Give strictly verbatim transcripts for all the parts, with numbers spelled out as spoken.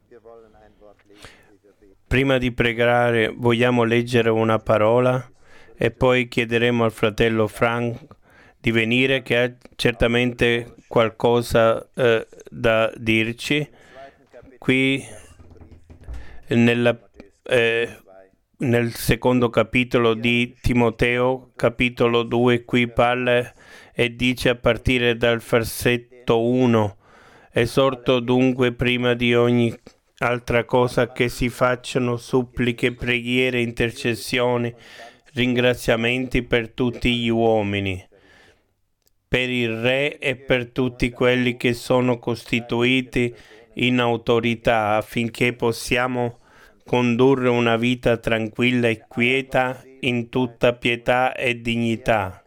Prima di pregare vogliamo leggere una parola e poi chiederemo al fratello Frank di venire, che ha certamente qualcosa eh, da dirci. Qui nella, eh, nel secondo capitolo di Timoteo, capitolo due, qui parla e dice a partire dal versetto uno: esorto dunque prima di ogni altra cosa che si facciano suppliche, preghiere, intercessioni, ringraziamenti per tutti gli uomini, per il Re e per tutti quelli che sono costituiti in autorità, affinché possiamo condurre una vita tranquilla e quieta in tutta pietà e dignità.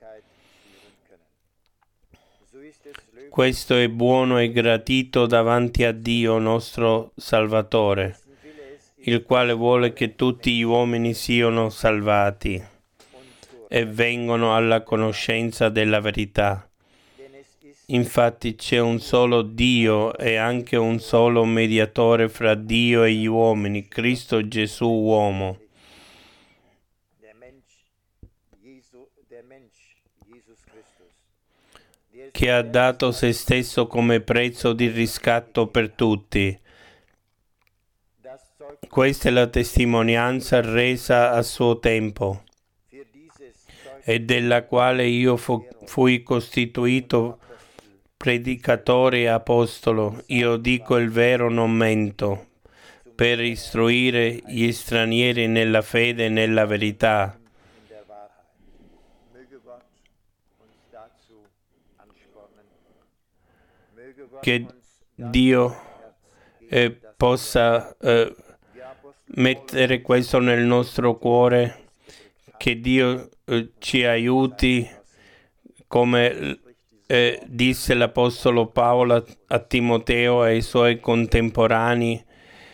Questo è buono e gradito davanti a Dio nostro Salvatore, il quale vuole che tutti gli uomini siano salvati e vengano alla conoscenza della verità. Infatti c'è un solo Dio e anche un solo mediatore fra Dio e gli uomini, Cristo Gesù uomo, che ha dato se stesso come prezzo di riscatto per tutti. Questa è la testimonianza resa a suo tempo e della quale io fu, fui costituito predicatore e apostolo. Io dico il vero, non mento, per istruire gli stranieri nella fede e nella verità. Che Dio eh, possa eh, mettere questo nel nostro cuore, che Dio eh, ci aiuti, come eh, disse l'Apostolo Paolo a, a Timoteo e ai suoi contemporanei.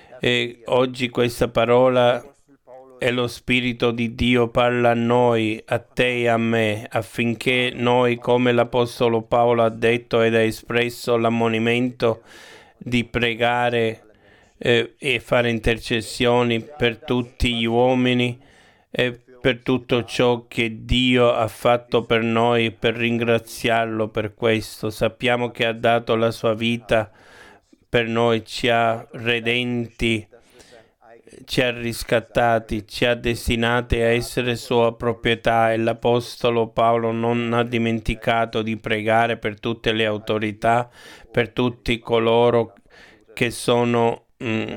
E oggi questa parola e lo Spirito di Dio parla a noi, a te e a me, affinché noi, come l'Apostolo Paolo ha detto ed ha espresso l'ammonimento di pregare eh, e fare intercessioni per tutti gli uomini e per tutto ciò che Dio ha fatto per noi, per ringraziarlo per questo. Sappiamo che ha dato la sua vita per noi, ci ha redenti, ci ha riscattati, ci ha destinati a essere sua proprietà, e l'Apostolo Paolo non ha dimenticato di pregare per tutte le autorità, per tutti coloro che sono mh,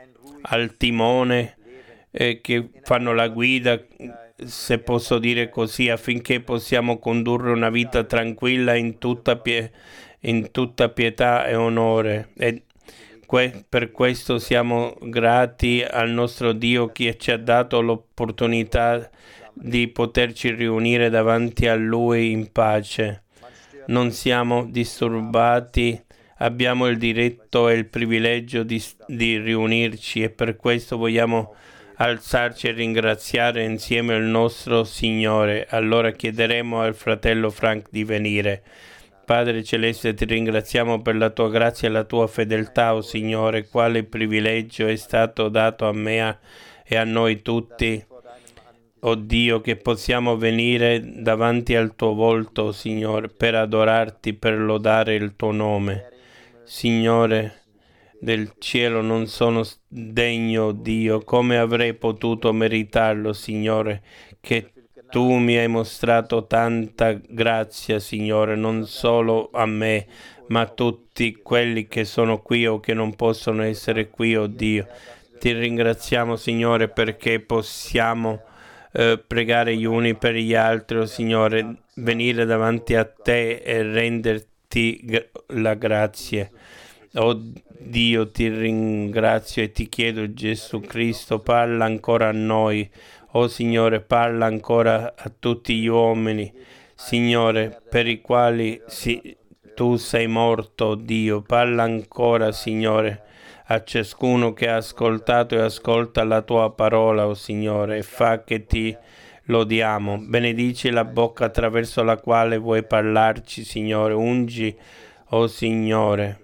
al timone e che fanno la guida, se posso dire così, affinché possiamo condurre una vita tranquilla in tutta, pie- in tutta pietà e onore. E que- per questo siamo grati al nostro Dio, che ci ha dato l'opportunità di poterci riunire davanti a Lui in pace. Non siamo disturbati, abbiamo il diritto e il privilegio di, di riunirci, e per questo vogliamo alzarci e ringraziare insieme il nostro Signore. Allora chiederemo al fratello Frank di venire. Padre Celeste, ti ringraziamo per la tua grazia e la tua fedeltà, o oh Signore, quale privilegio è stato dato a me e a noi tutti, o oh Dio, che possiamo venire davanti al tuo volto, Signore, per adorarti, per lodare il tuo nome. Signore del cielo, non sono degno, Dio, come avrei potuto meritarlo, Signore, che tu mi hai mostrato tanta grazia, Signore, non solo a me, ma a tutti quelli che sono qui o che non possono essere qui, oh Dio. Ti ringraziamo, Signore, perché possiamo eh, pregare gli uni per gli altri, oh Signore, venire davanti a te e renderti la grazia. Oh Dio, ti ringrazio e ti chiedo, Gesù Cristo, parla ancora a noi. Oh Signore, parla ancora a tutti gli uomini, Signore, per i quali si, tu sei morto, Dio. Parla ancora, Signore, a ciascuno che ha ascoltato e ascolta la tua parola, oh Signore, e fa che ti lodiamo. Benedici la bocca attraverso la quale vuoi parlarci, Signore. Ungi, oh Signore,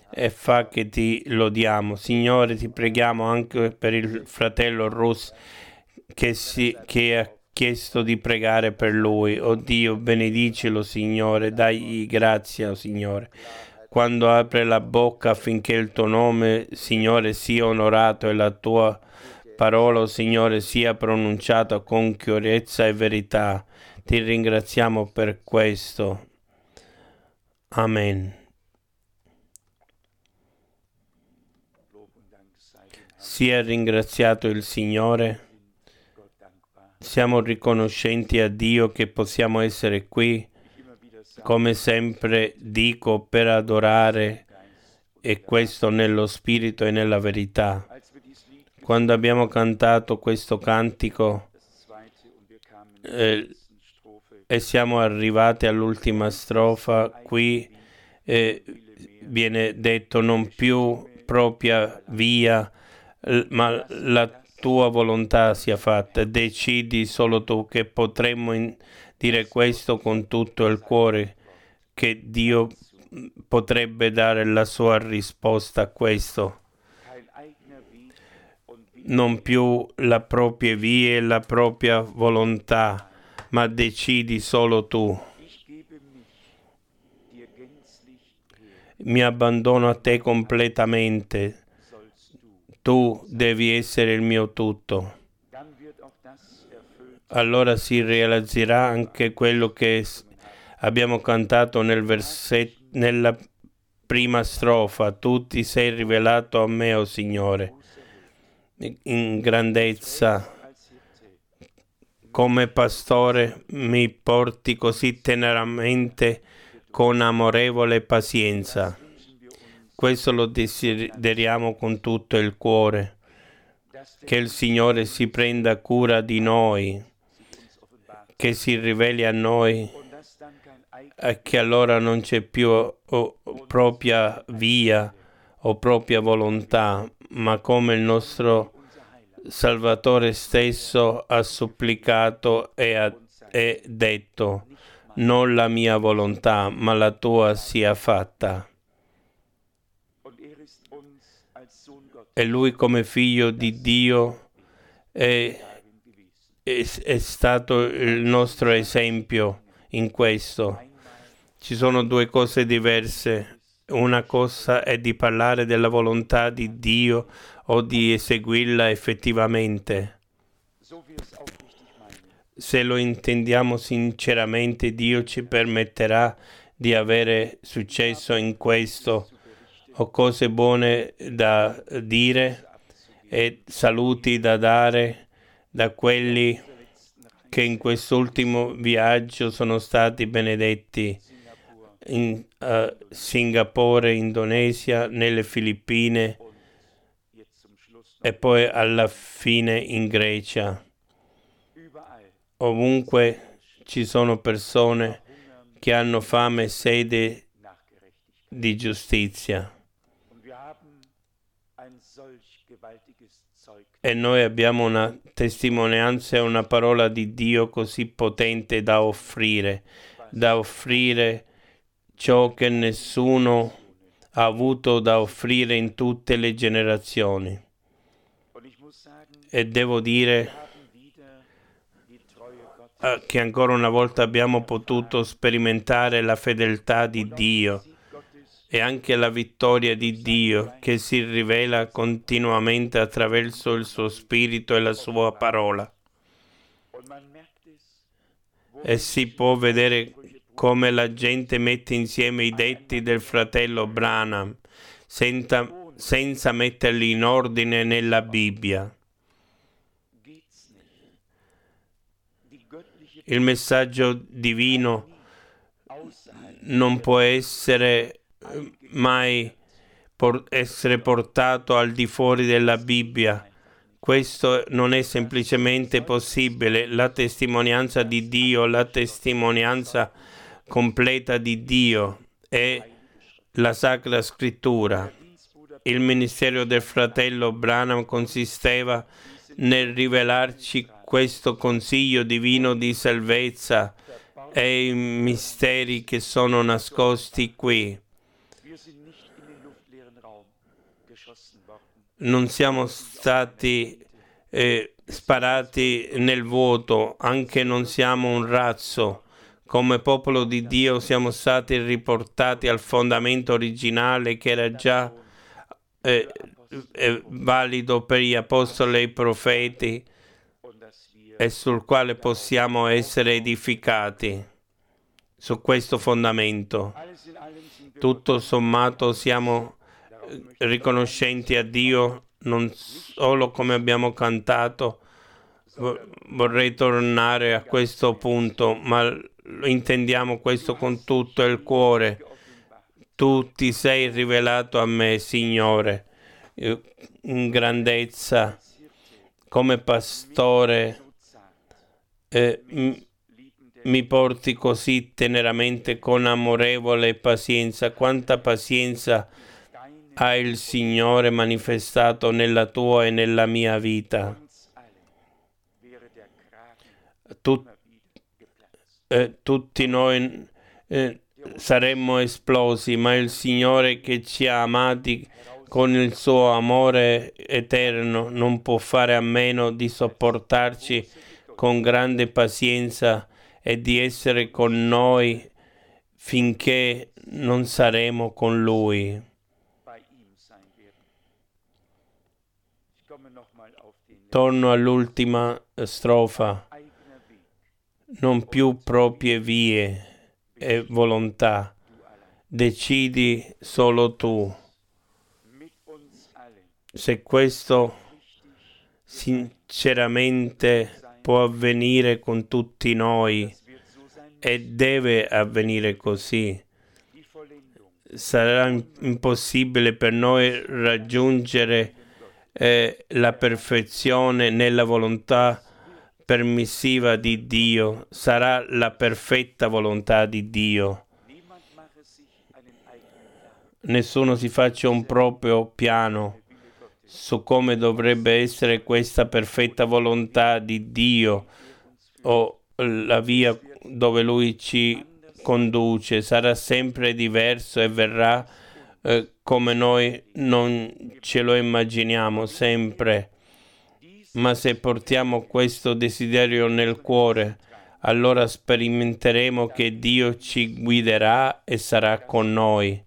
e fa che ti lodiamo. Signore, ti preghiamo anche per il fratello Rus che, si, che ha chiesto di pregare per lui. Oh Dio, benedicilo, Signore, dagli grazia, oh Signore, quando apre la bocca affinché il tuo nome, Signore, sia onorato e la tua parola, oh Signore, sia pronunciata con chiarezza e verità. Ti ringraziamo per questo. Amen. Sia ringraziato il Signore. Siamo riconoscenti a Dio che possiamo essere qui, come sempre dico, per adorare, e questo nello spirito e nella verità. Quando abbiamo cantato questo cantico eh, e siamo arrivati all'ultima strofa, qui eh, viene detto non più propria via, ma la tua volontà sia fatta. Decidi solo tu, che potremmo in- dire questo con tutto il cuore, che Dio potrebbe dare la sua risposta a questo. Non più la propria via e la propria volontà, ma decidi solo tu. Mi abbandono a te completamente. Tu devi essere il mio tutto. Allora si realizzerà anche quello che abbiamo cantato nel versetto, nella prima strofa. Tu ti sei rivelato a me, o oh Signore, in grandezza. Come pastore mi porti così teneramente con amorevole pazienza. Questo lo desideriamo con tutto il cuore, che il Signore si prenda cura di noi, che si riveli a noi, e che allora non c'è più oh, propria via o propria volontà, ma come il nostro Salvatore stesso ha supplicato e ha e detto: non la mia volontà, ma la tua sia fatta. E lui, come figlio di Dio, è, è, è stato il nostro esempio in questo. Ci sono due cose diverse. Una cosa è di parlare della volontà di Dio o di eseguirla effettivamente. Se lo intendiamo sinceramente, Dio ci permetterà di avere successo in questo. Ho cose buone da dire e saluti da dare da quelli che in quest'ultimo viaggio sono stati benedetti in uh, Singapore, Indonesia, nelle Filippine e poi alla fine in Grecia. Ovunque ci sono persone che hanno fame e sede di giustizia. E noi abbiamo una testimonianza e una parola di Dio così potente da offrire, da offrire ciò che nessuno ha avuto da offrire in tutte le generazioni. E devo dire eh, che ancora una volta abbiamo potuto sperimentare la fedeltà di Dio e anche la vittoria di Dio che si rivela continuamente attraverso il suo Spirito e la sua parola. E si può vedere come la gente mette insieme i detti del fratello Branham senza, senza metterli in ordine nella Bibbia. Il messaggio divino non può essere mai por- essere portato al di fuori della Bibbia. Questo non è semplicemente possibile. La testimonianza di Dio, la testimonianza completa di Dio è la Sacra Scrittura. Il ministero del fratello Branham consisteva nel rivelarci questo consiglio divino di salvezza e i misteri che sono nascosti qui. non siamo stati eh, sparati nel vuoto, anche non siamo un razzo. Come popolo di Dio siamo stati riportati al fondamento originale che era già eh, eh, valido per gli apostoli e i profeti e sul quale possiamo essere edificati. Su questo fondamento, tutto sommato, siamo riconoscenti a Dio, non solo come abbiamo cantato. Vorrei tornare a questo punto, ma intendiamo questo con tutto il cuore. Tu ti sei rivelato a me, Signore, in grandezza, come pastore. Eh, mi porti così teneramente con amorevole pazienza. Quanta pazienza ha il Signore manifestato nella tua e nella mia vita. Tut, eh, tutti noi eh, saremmo esplosi, ma il Signore che ci ha amati con il suo amore eterno non può fare a meno di sopportarci con grande pazienza e di essere con noi finché non saremo con Lui. Torno all'ultima strofa. Non più proprie vie e volontà, decidi solo tu. Se questo sinceramente può avvenire con tutti noi, e deve avvenire così, sarà impossibile per noi raggiungere eh, la perfezione nella volontà permissiva di Dio. Sarà la perfetta volontà di Dio. Nessuno si faccia un proprio piano su come dovrebbe essere questa perfetta volontà di Dio o la via dove Lui ci conduce. Sarà sempre diverso e verrà eh, come noi non ce lo immaginiamo sempre. Ma se portiamo questo desiderio nel cuore, allora sperimenteremo che Dio ci guiderà e sarà con noi.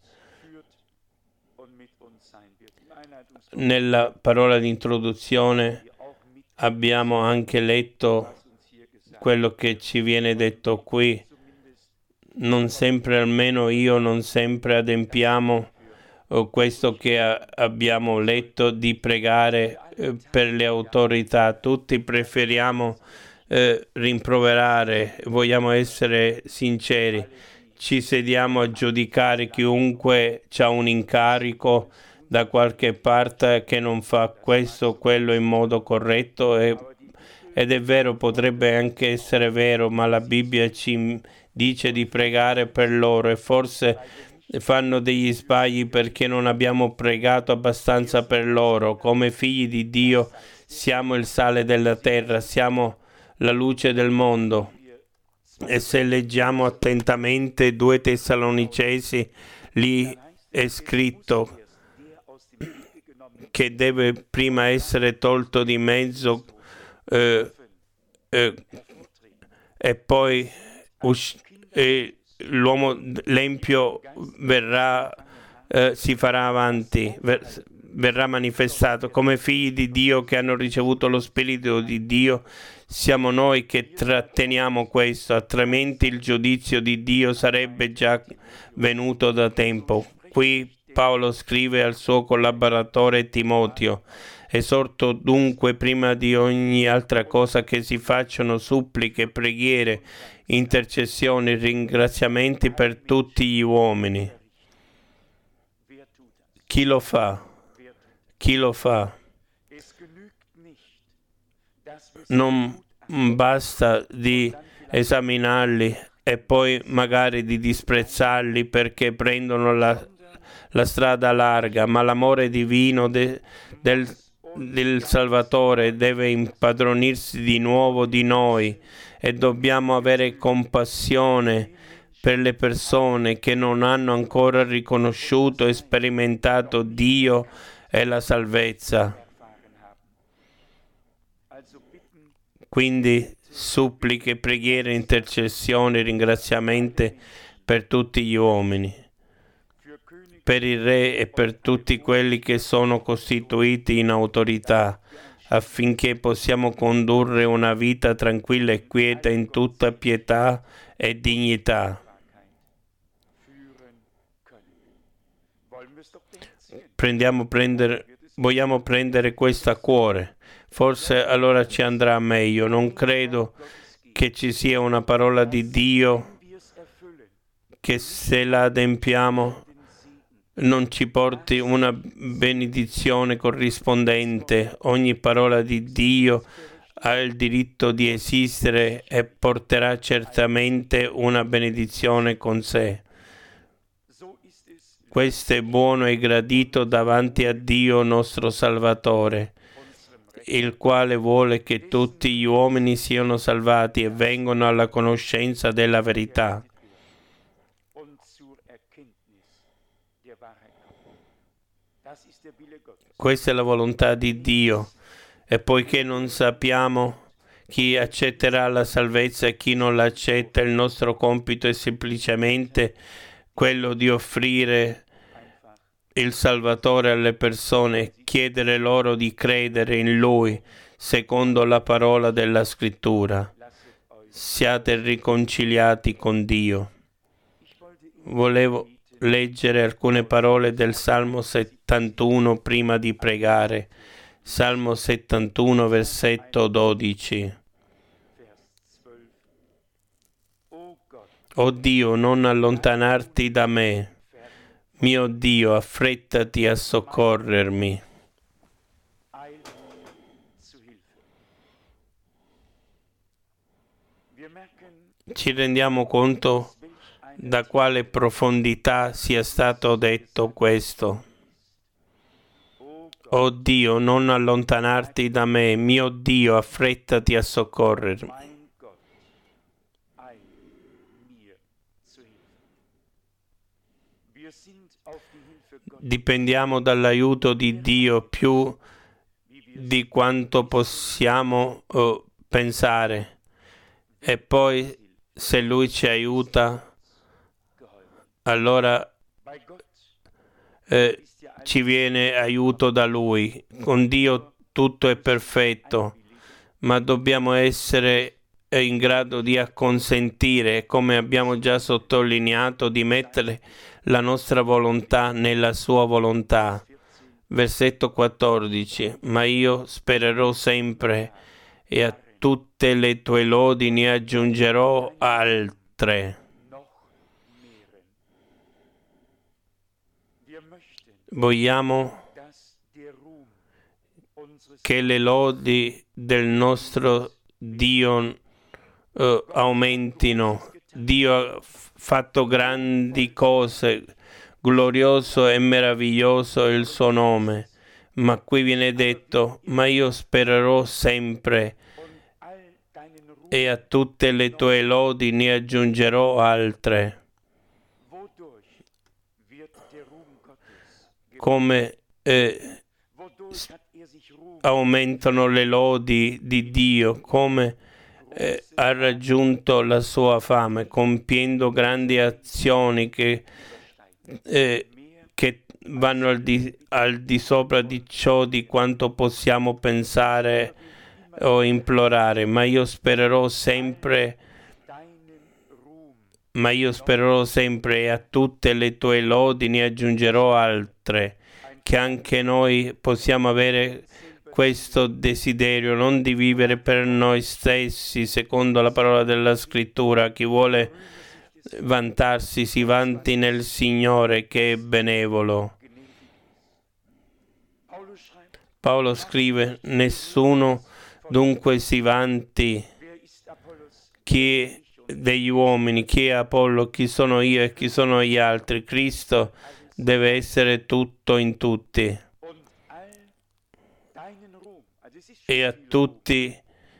Nella parola di introduzione abbiamo anche letto quello che ci viene detto qui. Non sempre, almeno io, non sempre adempiamo questo che a- abbiamo letto di pregare eh, per le autorità. Tutti preferiamo eh, rimproverare, vogliamo essere sinceri. Ci sediamo a giudicare chiunque ha un incarico da qualche parte che non fa questo o quello in modo corretto e, ed è vero, potrebbe anche essere vero, ma la Bibbia ci dice di pregare per loro e forse fanno degli sbagli perché non abbiamo pregato abbastanza per loro. Come figli di Dio siamo il sale della terra, siamo la luce del mondo. E se leggiamo attentamente due Tessalonicesi, lì è scritto che deve prima essere tolto di mezzo eh, eh, e poi us- eh, l'uomo l'empio verrà, eh, si farà avanti, ver- verrà manifestato. Come figli di Dio che hanno ricevuto lo Spirito di Dio, siamo noi che tratteniamo questo, altrimenti il giudizio di Dio sarebbe già venuto da tempo. Qui Paolo scrive al suo collaboratore Timoteo: esorto dunque prima di ogni altra cosa che si facciano suppliche, preghiere, intercessioni, ringraziamenti per tutti gli uomini. Chi lo fa? Chi lo fa? Non basta di esaminarli e poi magari di disprezzarli perché prendono la, la strada larga, ma l'amore divino de, del, del Salvatore deve impadronirsi di nuovo di noi e dobbiamo avere compassione per le persone che non hanno ancora riconosciuto e sperimentato Dio e la salvezza. Quindi suppliche, preghiere, intercessioni, ringraziamenti per tutti gli uomini, per il Re e per tutti quelli che sono costituiti in autorità, affinché possiamo condurre una vita tranquilla e quieta in tutta pietà e dignità. Prendiamo prendere, vogliamo prendere questo a cuore. Forse allora ci andrà meglio. Non credo che ci sia una parola di Dio che se la adempiamo non ci porti una benedizione corrispondente. Ogni parola di Dio ha il diritto di esistere e porterà certamente una benedizione con sé. Questo è buono e gradito davanti a Dio nostro Salvatore, il quale vuole che tutti gli uomini siano salvati e vengano alla conoscenza della verità. Questa è la volontà di Dio, e poiché non sappiamo chi accetterà la salvezza e chi non l'accetta, il nostro compito è semplicemente quello di offrire il Salvatore alle persone, chiedere loro di credere in Lui secondo la parola della Scrittura. Siate riconciliati con Dio. Volevo leggere alcune parole del Salmo settantuno prima di pregare. Salmo settantuno, versetto dodici. O Dio, non allontanarti da me. Mio Dio, affrettati a soccorrermi. Ci rendiamo conto da quale profondità sia stato detto questo. O Dio, non allontanarti da me. Mio Dio, affrettati a soccorrermi. Dipendiamo dall'aiuto di Dio più di quanto possiamo uh, pensare, e poi se Lui ci aiuta, allora eh, ci viene aiuto da Lui. Con Dio tutto è perfetto, ma dobbiamo essere in grado di acconsentire, come abbiamo già sottolineato, di mettere la nostra volontà nella sua volontà. Versetto quattordici. Ma io spererò sempre e a tutte le tue lodi ne aggiungerò altre. Vogliamo che le lodi del nostro Dio uh, aumentino. Dio ha fatto grandi cose, glorioso e meraviglioso è il suo nome, ma qui viene detto, ma io spererò sempre e a tutte le tue lodi ne aggiungerò altre. Come eh, aumentano le lodi di Dio, come eh, ha raggiunto la sua fame, compiendo grandi azioni che, eh, che vanno al di, al di sopra di ciò di quanto possiamo pensare o implorare. Ma io spererò sempre, ma io spererò sempre e a tutte le tue lodi ne aggiungerò altre, che anche noi possiamo avere questo desiderio, non di vivere per noi stessi, secondo la parola della Scrittura. Chi vuole vantarsi si vanti nel Signore, che è benevolo. Paolo scrive, nessuno dunque si vanti, chi degli uomini, chi è Apollo, chi sono io e chi sono gli altri. Cristo deve essere tutto in tutti. E a tutti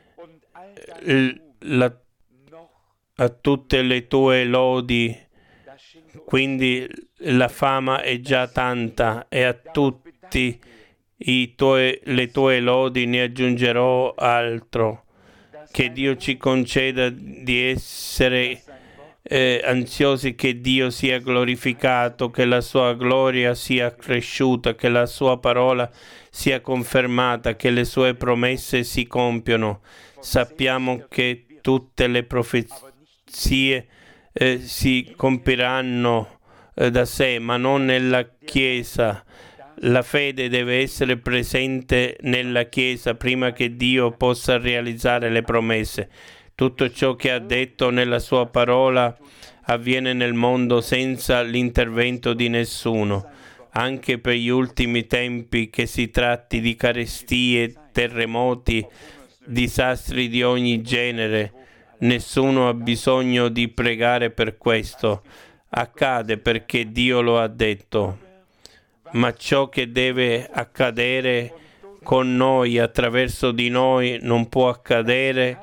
la, a tutte le tue lodi, quindi la fama è già tanta, e a tutti I tuoi, le tue lodi ne aggiungerò altro. Che Dio ci conceda di essere eh, ansiosi che Dio sia glorificato, che la sua gloria sia cresciuta, che la sua parola sia confermata, che le sue promesse si compiono. Sappiamo che tutte le profezie eh, si compiranno eh, da sé, ma non nella Chiesa. La fede deve essere presente nella Chiesa prima che Dio possa realizzare le promesse. Tutto ciò che ha detto nella sua parola avviene nel mondo senza l'intervento di nessuno. Anche per gli ultimi tempi, che si tratti di carestie, terremoti, disastri di ogni genere, nessuno ha bisogno di pregare per questo. Accade perché Dio lo ha detto. Ma ciò che deve accadere con noi, attraverso di noi, non può accadere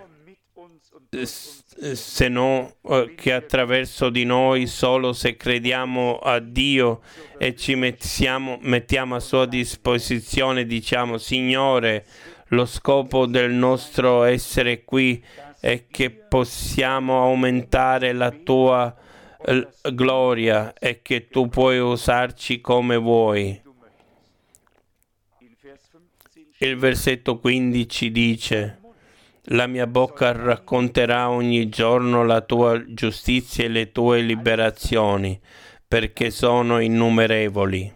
se no che attraverso di noi, solo se crediamo a Dio e ci mettiamo, mettiamo a sua disposizione, diciamo: Signore, lo scopo del nostro essere qui è che possiamo aumentare la tua gloria e che tu puoi usarci come vuoi. Il versetto quindici dice: la mia bocca racconterà ogni giorno la tua giustizia e le tue liberazioni, perché sono innumerevoli.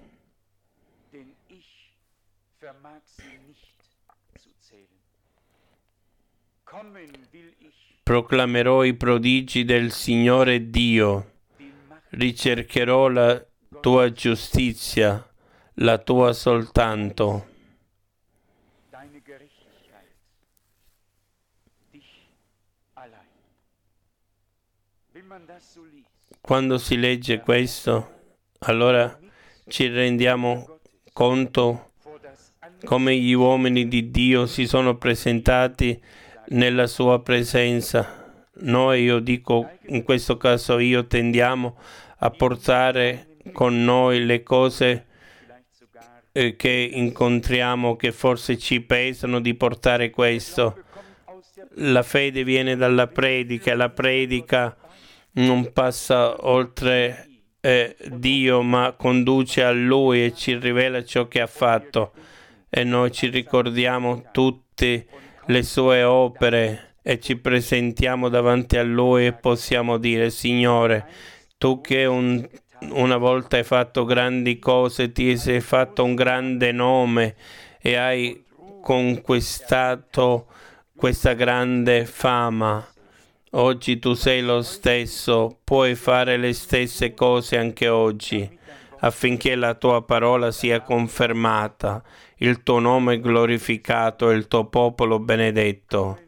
Proclamerò i prodigi del Signore Dio, ricercherò la tua giustizia, la tua soltanto. Quando si legge questo, allora ci rendiamo conto come gli uomini di Dio si sono presentati nella sua presenza. Noi, io dico, in questo caso io, tendiamo a portare con noi le cose eh, che incontriamo, che forse ci pesano di portare questo. La fede viene dalla predica, la predica non passa oltre eh, Dio, ma conduce a Lui e ci rivela ciò che ha fatto. E noi ci ricordiamo tutte le sue opere e ci presentiamo davanti a Lui e possiamo dire: Signore, tu che un, una volta hai fatto grandi cose, ti sei fatto un grande nome e hai conquistato questa grande fama. Oggi tu sei lo stesso, puoi fare le stesse cose anche oggi, affinché la tua parola sia confermata, il tuo nome glorificato e il tuo popolo benedetto.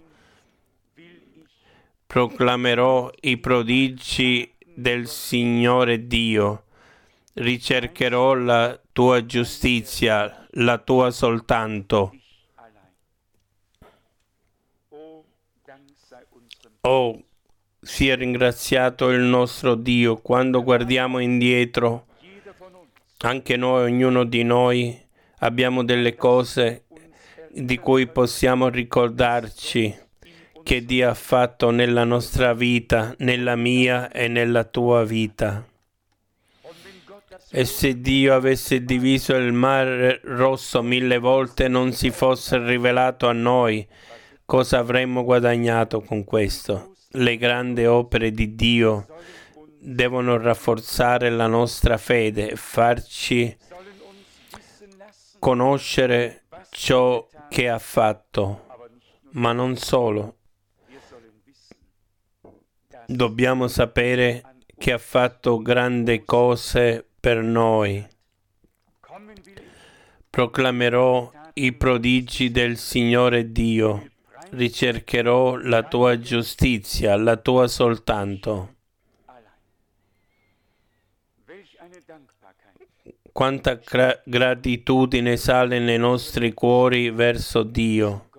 Proclamerò i prodigi del Signore Dio, ricercherò la tua giustizia, la tua soltanto. Oh, sia ringraziato il nostro Dio. Quando guardiamo indietro, anche noi, ognuno di noi, abbiamo delle cose di cui possiamo ricordarci che Dio ha fatto nella nostra vita, nella mia e nella tua vita. E se Dio avesse diviso il mare rosso mille volte e non si fosse rivelato a noi, cosa avremmo guadagnato con questo? Le grandi opere di Dio devono rafforzare la nostra fede, farci conoscere ciò che ha fatto, ma non solo. Dobbiamo sapere che ha fatto grandi cose per noi. Proclamerò i prodigi del Signore Dio. Ricercherò la tua giustizia, la tua soltanto. Quanta gra- gratitudine sale nei nostri cuori verso Dio.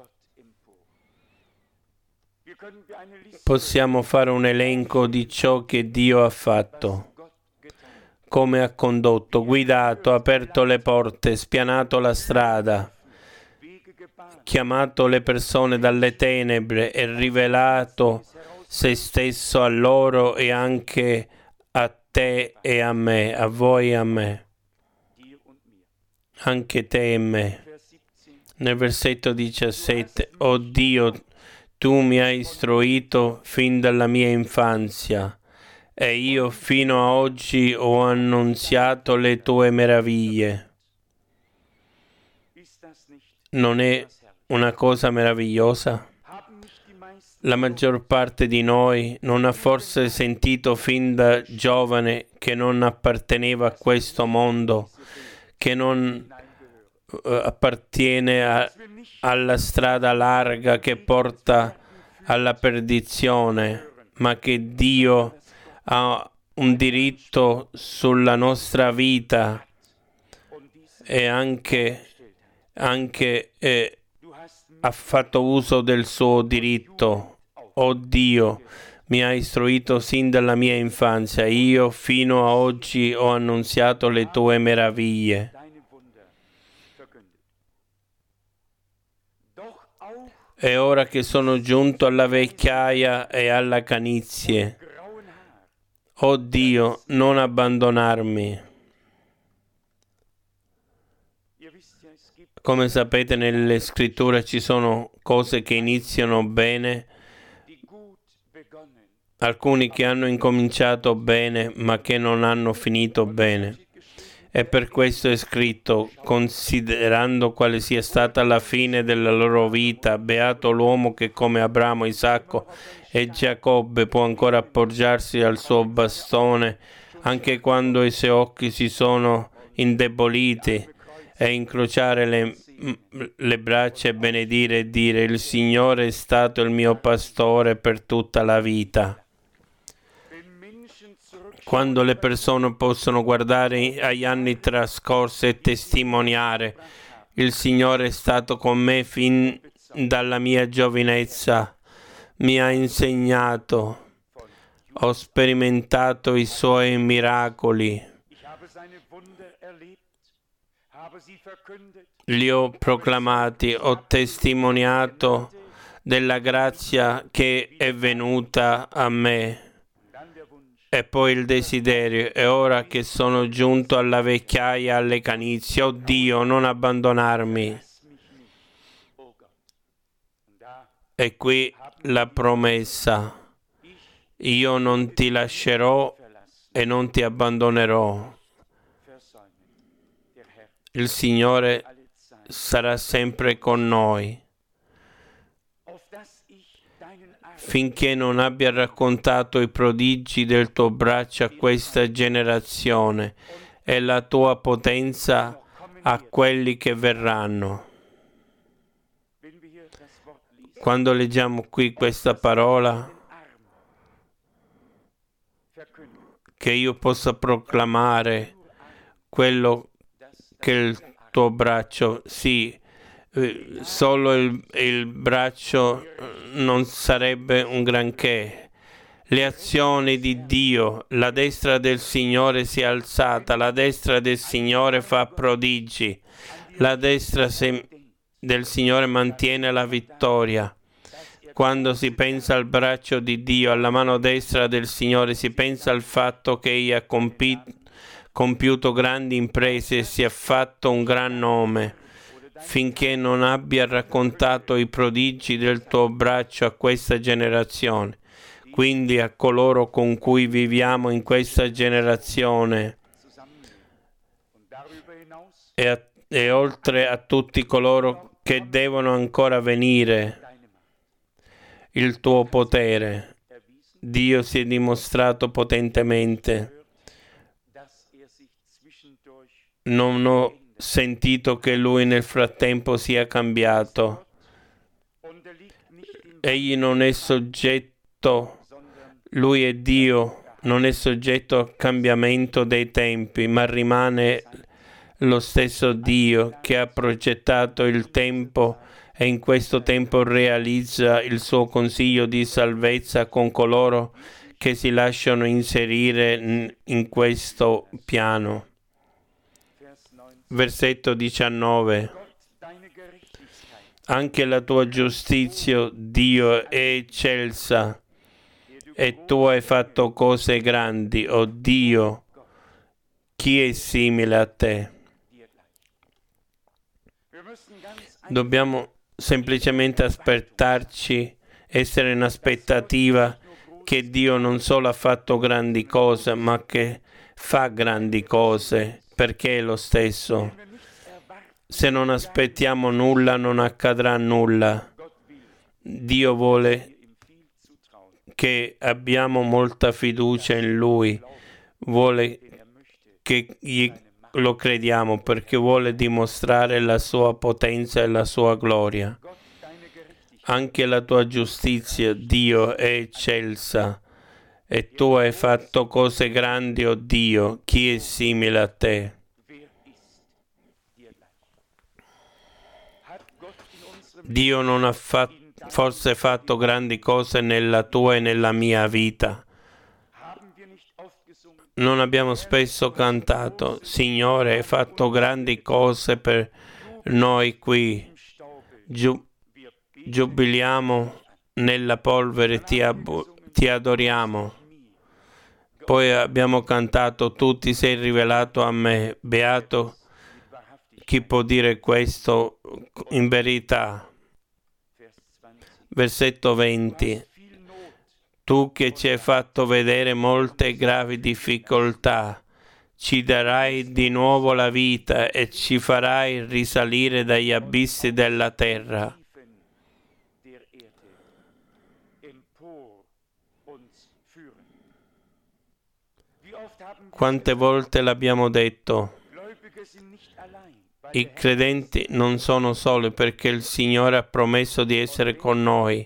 Possiamo fare un elenco di ciò che Dio ha fatto. come ha condotto, guidato, aperto le porte, spianato la strada, chiamato le persone dalle tenebre e rivelato se stesso a loro e anche a te e a me, a voi e a me, anche te e me. Nel versetto diciassette, oh Dio, tu mi hai istruito fin dalla mia infanzia e io fino a oggi ho annunziato le tue meraviglie. Non è una cosa meravigliosa? La maggior parte di noi non ha forse sentito fin da giovane che non apparteneva a questo mondo, che non uh, appartiene a, alla strada larga che porta alla perdizione, ma che Dio ha un diritto sulla nostra vita e anche, anche eh, ha fatto uso del suo diritto. Oh Dio, mi ha istruito sin dalla mia infanzia, io fino a oggi ho annunziato le tue meraviglie. E ora che sono giunto alla vecchiaia e alla canizie, oh Dio, non abbandonarmi. Come sapete, nelle scritture ci sono cose che iniziano bene, alcuni che hanno incominciato bene ma che non hanno finito bene. E per questo è scritto, considerando quale sia stata la fine della loro vita, beato l'uomo che come Abramo, Isacco e Giacobbe può ancora appoggiarsi al suo bastone anche quando i suoi occhi si sono indeboliti, e incrociare le, le braccia e benedire e dire: il Signore è stato il mio pastore per tutta la vita. Quando le persone possono guardare agli anni trascorsi e testimoniare: il Signore è stato con me fin dalla mia giovinezza, mi ha insegnato, ho sperimentato i suoi miracoli, li ho proclamati, ho testimoniato della grazia che è venuta a me. E poi il desiderio, e ora che sono giunto alla vecchiaia, alle canizie, oh Dio, non abbandonarmi. E qui la promessa: io non ti lascerò e non ti abbandonerò. Il Signore sarà sempre con noi, finché non abbia raccontato i prodigi del tuo braccio a questa generazione e la tua potenza a quelli che verranno. Quando leggiamo qui questa parola, che io possa proclamare quello che il tuo braccio, sì, eh, solo il, il braccio non sarebbe un granché. Le azioni di Dio, la destra del Signore si è alzata, la destra del Signore fa prodigi, la destra se, del Signore mantiene la vittoria. Quando si pensa al braccio di Dio, alla mano destra del Signore, si pensa al fatto che Egli ha compito compiuto grandi imprese e si è fatto un gran nome, finché non abbia raccontato i prodigi del tuo braccio a questa generazione, quindi a coloro con cui viviamo in questa generazione e, a, e oltre a tutti coloro che devono ancora venire. Il tuo potere. Dio si è dimostrato potentemente. Non ho sentito che Lui nel frattempo sia cambiato. Egli non è soggetto, Lui è Dio, non è soggetto al cambiamento dei tempi, ma rimane lo stesso Dio che ha progettato il tempo e in questo tempo realizza il suo consiglio di salvezza con coloro che si lasciano inserire in questo piano. Versetto diciannove. Anche la tua giustizia, Dio, è eccelsa, e tu hai fatto cose grandi, o Dio, chi è simile a te? Dobbiamo semplicemente aspettarci, essere in aspettativa che Dio non solo ha fatto grandi cose, ma che fa grandi cose, perché è lo stesso. Se non aspettiamo nulla, non accadrà nulla. Dio vuole che abbiamo molta fiducia in Lui, vuole che gli lo crediamo perché vuole dimostrare la sua potenza e la sua gloria. Anche la tua giustizia, Dio, è eccelsa, e tu hai fatto cose grandi, o Dio, chi è simile a te? Dio non ha fatto, forse fatto grandi cose nella tua e nella mia vita. Non abbiamo spesso cantato, Signore, hai fatto grandi cose per noi qui. Giu- giubiliamo nella polvere, ti, ab- ti adoriamo. Poi abbiamo cantato, tu ti sei rivelato a me, beato chi può dire questo in verità. Versetto venti. Tu che ci hai fatto vedere molte gravi difficoltà, ci darai di nuovo la vita e ci farai risalire dagli abissi della terra. Quante volte l'abbiamo detto? I credenti non sono soli perché il Signore ha promesso di essere con noi.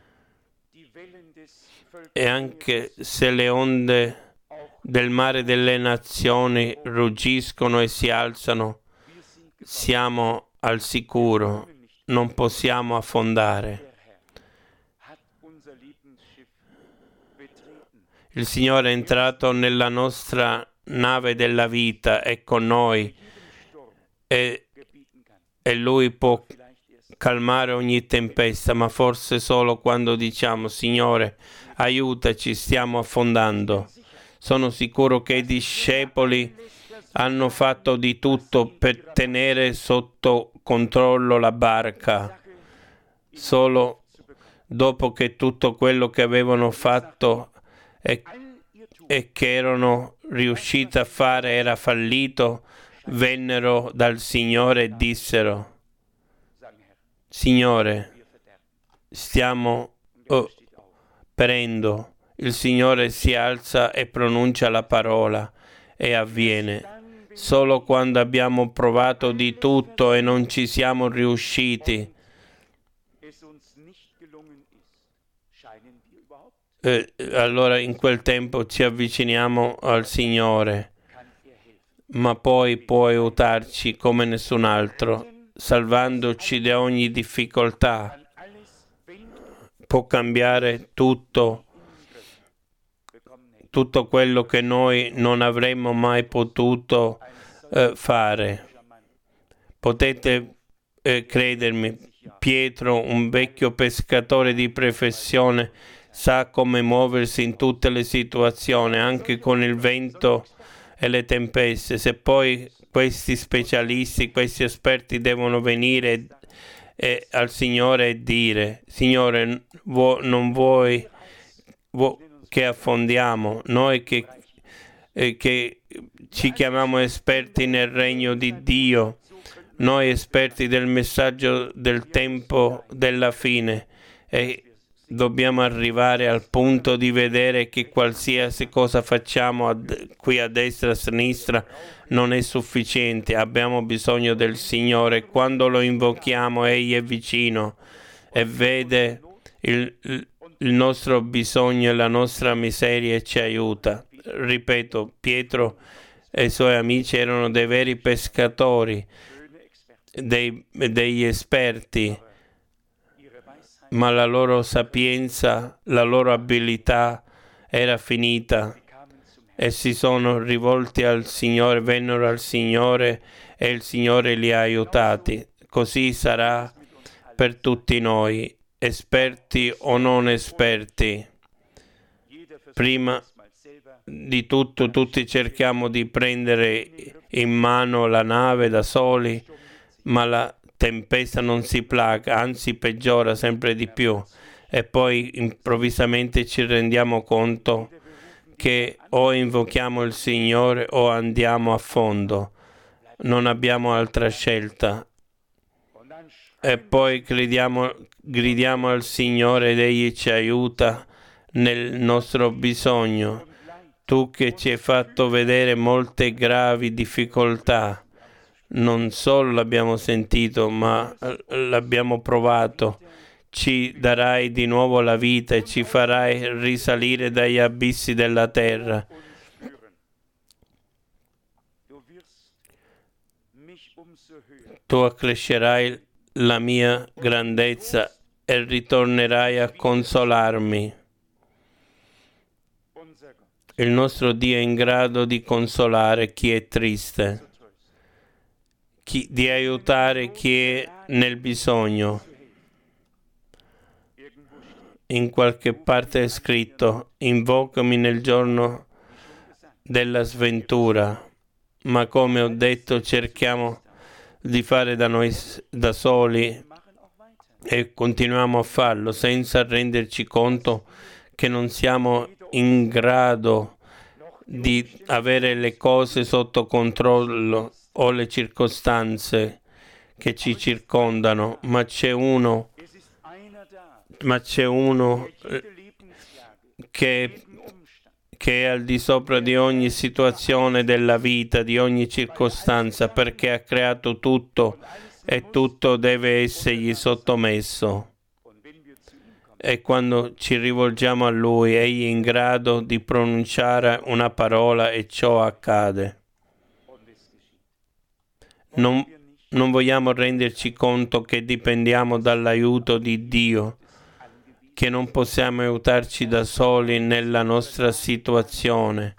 E anche se le onde del mare delle nazioni ruggiscono e si alzano, siamo al sicuro, non possiamo affondare. Il Signore è entrato nella nostra nave della vita, è con noi e, e Lui può calmare ogni tempesta, ma forse solo quando diciamo Signore, aiutaci, stiamo affondando. Sono sicuro che i discepoli hanno fatto di tutto per tenere sotto controllo la barca. Solo dopo che tutto quello che avevano fatto e, e che erano riusciti a fare era fallito, vennero dal Signore e dissero Signore, stiamo oh, perendo. Il Signore si alza e pronuncia la parola e avviene. Solo quando abbiamo provato di tutto e non ci siamo riusciti, eh, allora in quel tempo ci avviciniamo al Signore, ma poi può aiutarci come nessun altro, salvandoci da ogni difficoltà. Può cambiare tutto, tutto quello che noi non avremmo mai potuto eh, fare. Potete eh, credermi, Pietro, un vecchio pescatore di professione, sa come muoversi in tutte le situazioni, anche con il vento e le tempeste. Se poi questi specialisti, questi esperti devono venire e al Signore e dire Signore, vu- non vuoi vu- che affondiamo, noi che, eh, che ci chiamiamo esperti nel regno di Dio, noi esperti del messaggio del tempo della fine, e dobbiamo arrivare al punto di vedere che qualsiasi cosa facciamo a, qui a destra e a sinistra non è sufficiente, abbiamo bisogno del Signore. Quando lo invochiamo Egli è vicino e vede il, il nostro bisogno e la nostra miseria e ci aiuta. Ripeto, Pietro e i suoi amici erano dei veri pescatori, dei, degli esperti, ma la loro sapienza, la loro abilità era finita e si sono rivolti al Signore, vennero al Signore e il Signore li ha aiutati. Così sarà per tutti noi, esperti o non esperti. Prima di tutto tutti cerchiamo di prendere in mano la nave da soli, ma la tempesta non si placa, anzi peggiora sempre di più, e poi improvvisamente ci rendiamo conto che o invochiamo il Signore o andiamo a fondo, non abbiamo altra scelta. E poi gridiamo, gridiamo al Signore ed Egli ci aiuta nel nostro bisogno. Tu che ci hai fatto vedere molte gravi difficoltà, non solo l'abbiamo sentito, ma l'abbiamo provato. Ci darai di nuovo la vita e ci farai risalire dagli abissi della terra. Tu accrescerai la mia grandezza e ritornerai a consolarmi. Il nostro Dio è in grado di consolare chi è triste, chi, di aiutare chi è nel bisogno. In qualche parte è scritto: invocami nel giorno della sventura, ma come ho detto cerchiamo di fare da noi da soli e continuiamo a farlo senza renderci conto che non siamo in grado di avere le cose sotto controllo o le circostanze che ci circondano, ma c'è uno ma c'è uno che, che è al di sopra di ogni situazione della vita, di ogni circostanza, perché ha creato tutto e tutto deve essergli sottomesso. E quando ci rivolgiamo a Lui, Egli è in grado di pronunciare una parola e ciò accade. Non, non vogliamo renderci conto che dipendiamo dall'aiuto di Dio, che non possiamo aiutarci da soli nella nostra situazione,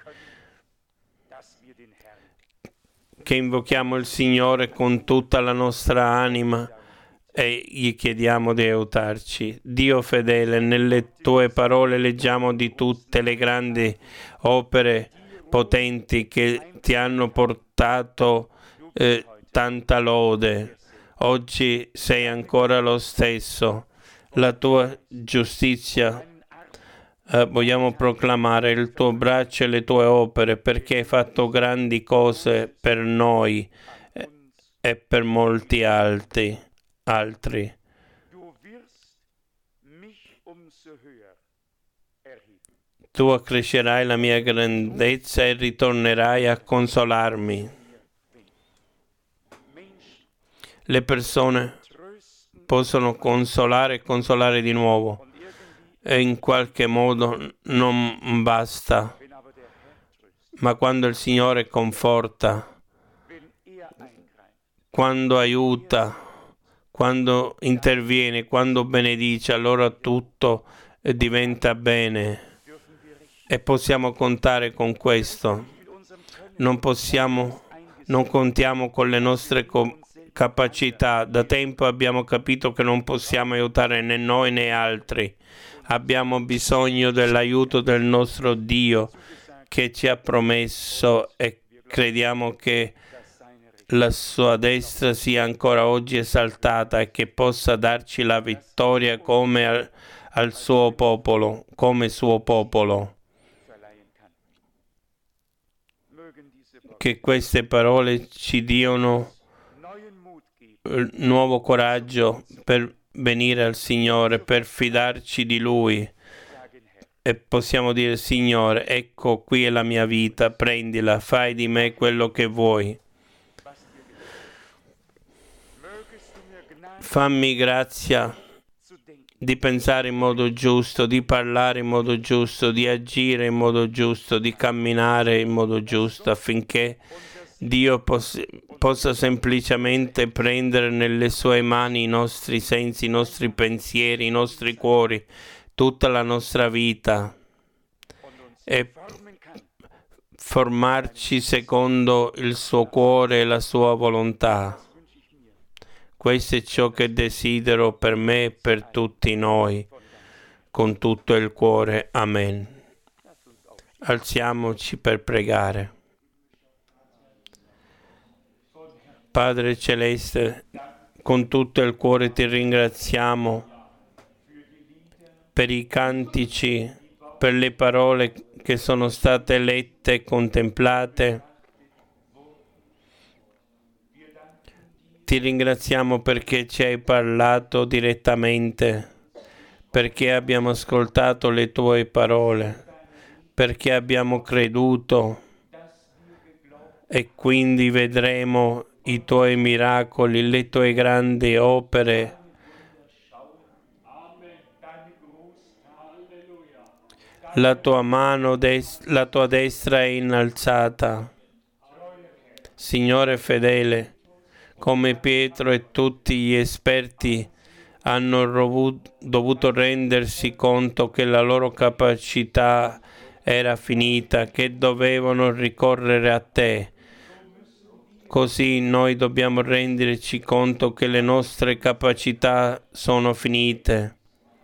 che invochiamo il Signore con tutta la nostra anima e gli chiediamo di aiutarci. Dio fedele, nelle tue parole leggiamo di tutte le grandi opere potenti che ti hanno portato eh, tanta lode. Oggi sei ancora lo stesso. La tua giustizia, eh, vogliamo proclamare il tuo braccio e le tue opere, perché hai fatto grandi cose per noi eh, e per molti altri. altri. Tu accrescerai la mia grandezza e ritornerai a consolarmi. Le persone possono consolare e consolare di nuovo, e in qualche modo non basta, ma quando il Signore conforta, quando aiuta, quando interviene, quando benedice, allora tutto diventa bene e possiamo contare con questo. Non possiamo, non contiamo con le nostre co- capacità. Da tempo abbiamo capito che non possiamo aiutare né noi né altri. Abbiamo bisogno dell'aiuto del nostro Dio che ci ha promesso, e crediamo che la sua destra sia ancora oggi esaltata e che possa darci la vittoria come al, al suo popolo, come suo popolo. Che queste parole ci diano nuovo coraggio per venire al Signore, per fidarci di Lui, e possiamo dire: Signore, ecco qui è la mia vita, prendila, fai di me quello che vuoi. Fammi grazia di pensare in modo giusto, di parlare in modo giusto, di agire in modo giusto, di camminare in modo giusto, affinché Dio poss- possa semplicemente prendere nelle sue mani i nostri sensi, i nostri pensieri, i nostri cuori, tutta la nostra vita, e formarci secondo il suo cuore e la sua volontà. Questo è ciò che desidero per me e per tutti noi, con tutto il cuore. Amen. Alziamoci per pregare. Padre Celeste, con tutto il cuore ti ringraziamo per i cantici, per le parole che sono state lette e contemplate. Ti ringraziamo perché ci hai parlato direttamente, perché abbiamo ascoltato le tue parole, perché abbiamo creduto e quindi vedremo i tuoi miracoli, le tue grandi opere. La tua mano, des- la tua destra è innalzata. Signore fedele, come Pietro e tutti gli esperti hanno rovu- dovuto rendersi conto che la loro capacità era finita, che dovevano ricorrere a te. Così noi dobbiamo renderci conto che le nostre capacità sono finite.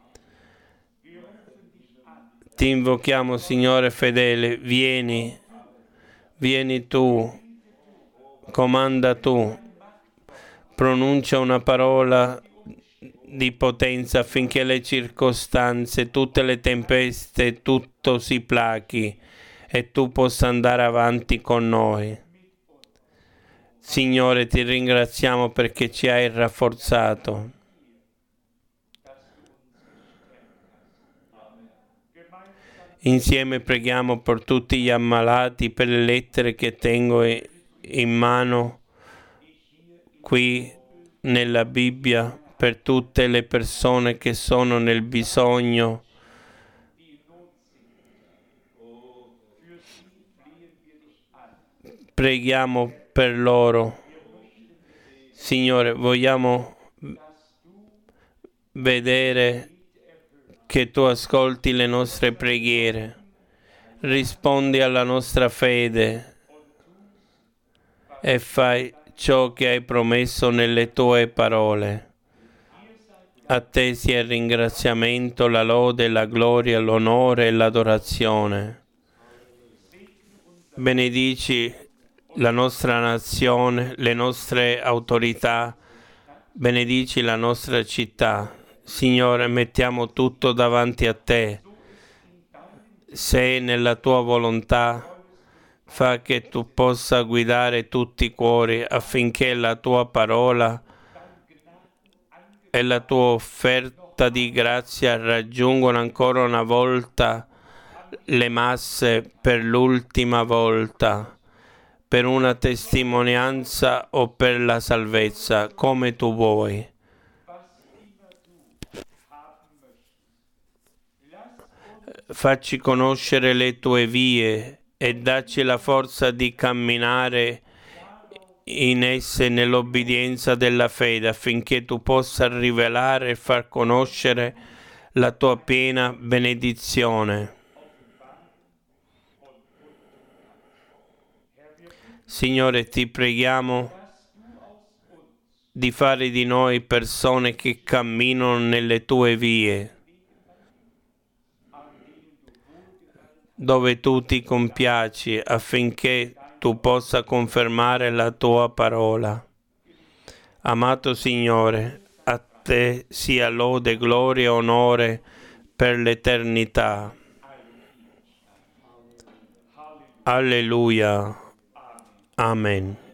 Ti invochiamo, Signore fedele, vieni, vieni tu, comanda tu, pronuncia una parola di potenza affinché le circostanze, tutte le tempeste, tutto si plachi e tu possa andare avanti con noi. Signore, ti ringraziamo perché ci hai rafforzato. Insieme preghiamo per tutti gli ammalati, per le lettere che tengo in mano qui nella Bibbia, per tutte le persone che sono nel bisogno. Preghiamo per loro. Signore, vogliamo vedere che tu ascolti le nostre preghiere, rispondi alla nostra fede e fai ciò che hai promesso nelle tue parole. A te sia il ringraziamento, la lode, la gloria, l'onore e l'adorazione. Benedici la nostra nazione, le nostre autorità, benedici la nostra città. Signore, mettiamo tutto davanti a te. Se nella tua volontà, fa che tu possa guidare tutti i cuori affinché la tua parola e la tua offerta di grazia raggiungano ancora una volta le masse per l'ultima volta, per una testimonianza o per la salvezza, come tu vuoi. Facci conoscere le tue vie e dacci la forza di camminare in esse nell'obbedienza della fede, affinché tu possa rivelare e far conoscere la tua piena benedizione. Signore, ti preghiamo di fare di noi persone che camminano nelle tue vie, dove tu ti compiaci affinché tu possa confermare la tua parola. Amato Signore, a te sia lode, gloria e onore per l'eternità. Alleluia. Amen.